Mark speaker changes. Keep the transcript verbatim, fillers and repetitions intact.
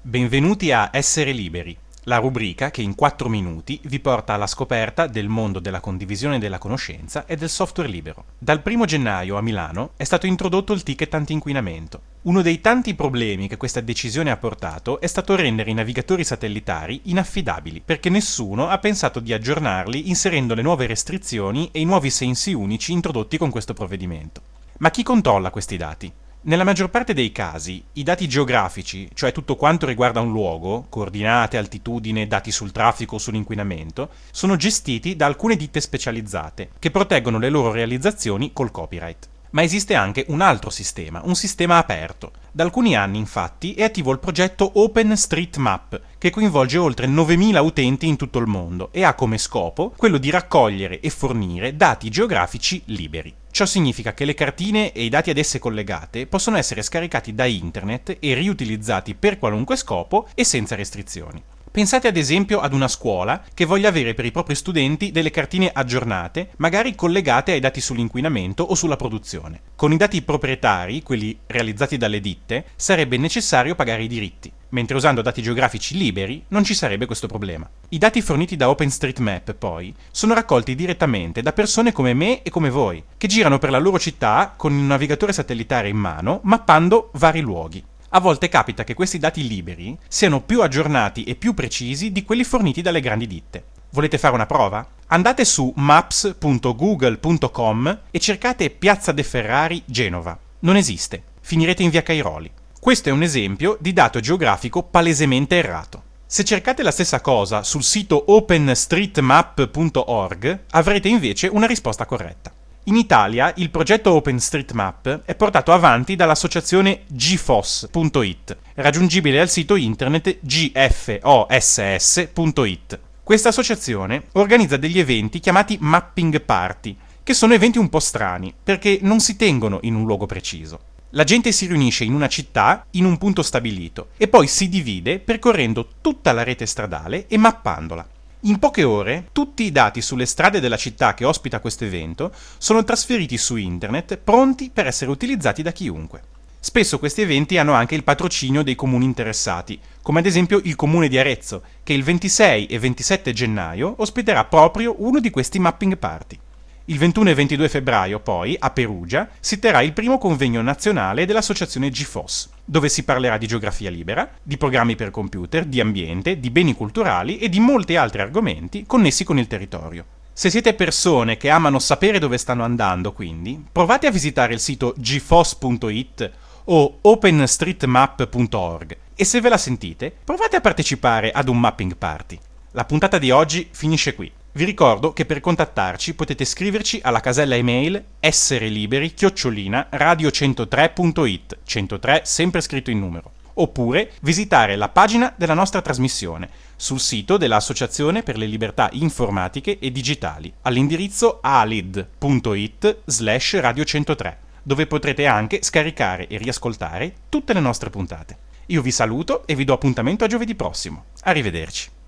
Speaker 1: Benvenuti a Essere Liberi, la rubrica che in quattro minuti vi porta alla scoperta del mondo della condivisione della conoscenza e del software libero. Dal primo gennaio a Milano è stato introdotto il ticket anti-inquinamento. Uno dei tanti problemi che questa decisione ha portato è stato rendere i navigatori satellitari inaffidabili, perché nessuno ha pensato di aggiornarli inserendo le nuove restrizioni e i nuovi sensi unici introdotti con questo provvedimento. Ma chi controlla questi dati? Nella maggior parte dei casi, i dati geografici, cioè tutto quanto riguarda un luogo, coordinate, altitudine, dati sul traffico o sull'inquinamento, sono gestiti da alcune ditte specializzate, che proteggono le loro realizzazioni col copyright. Ma esiste anche un altro sistema, un sistema aperto. Da alcuni anni, infatti, è attivo il progetto OpenStreetMap, che coinvolge oltre novemila utenti in tutto il mondo e ha come scopo quello di raccogliere e fornire dati geografici liberi. Ciò significa che le cartine e i dati ad esse collegate possono essere scaricati da internet e riutilizzati per qualunque scopo e senza restrizioni. Pensate ad esempio ad una scuola che voglia avere per i propri studenti delle cartine aggiornate, magari collegate ai dati sull'inquinamento o sulla produzione. Con i dati proprietari, quelli realizzati dalle ditte, sarebbe necessario pagare i diritti, mentre usando dati geografici liberi non ci sarebbe questo problema. I dati forniti da OpenStreetMap, poi, sono raccolti direttamente da persone come me e come voi, che girano per la loro città con un navigatore satellitare in mano, mappando vari luoghi. A volte capita che questi dati liberi siano più aggiornati e più precisi di quelli forniti dalle grandi ditte. Volete fare una prova? Andate su maps punto google punto com e cercate Piazza De Ferrari, Genova. Non esiste. Finirete in via Cairoli. Questo è un esempio di dato geografico palesemente errato. Se cercate la stessa cosa sul sito openstreetmap punto org, avrete invece una risposta corretta. In Italia il progetto OpenStreetMap è portato avanti dall'associazione G F O S punto it, raggiungibile al sito internet g f o s s punto it. Questa associazione organizza degli eventi chiamati Mapping Party, che sono eventi un po' strani, perché non si tengono in un luogo preciso. La gente si riunisce in una città, in un punto stabilito, e poi si divide percorrendo tutta la rete stradale e mappandola. In poche ore, tutti i dati sulle strade della città che ospita questo evento sono trasferiti su internet, pronti per essere utilizzati da chiunque. Spesso questi eventi hanno anche il patrocinio dei comuni interessati, come ad esempio il comune di Arezzo, che il ventisei e ventisette gennaio ospiterà proprio uno di questi mapping party. Il ventuno e ventidue febbraio, poi, a Perugia, si terrà il primo convegno nazionale dell'associazione G F O S, dove si parlerà di geografia libera, di programmi per computer, di ambiente, di beni culturali e di molti altri argomenti connessi con il territorio. Se siete persone che amano sapere dove stanno andando, quindi, provate a visitare il sito g f o s punto it o openstreetmap punto org e se ve la sentite, provate a partecipare ad un mapping party. La puntata di oggi finisce qui. Vi ricordo che per contattarci potete scriverci alla casella email essereliberi chiocciolina radio centotré punto it, centotré sempre scritto in numero, oppure visitare la pagina della nostra trasmissione sul sito dell'Associazione per le Libertà Informatiche e Digitali all'indirizzo alid punto it slash radio centotré, dove potrete anche scaricare e riascoltare tutte le nostre puntate. Io vi saluto e vi do appuntamento a giovedì prossimo. Arrivederci.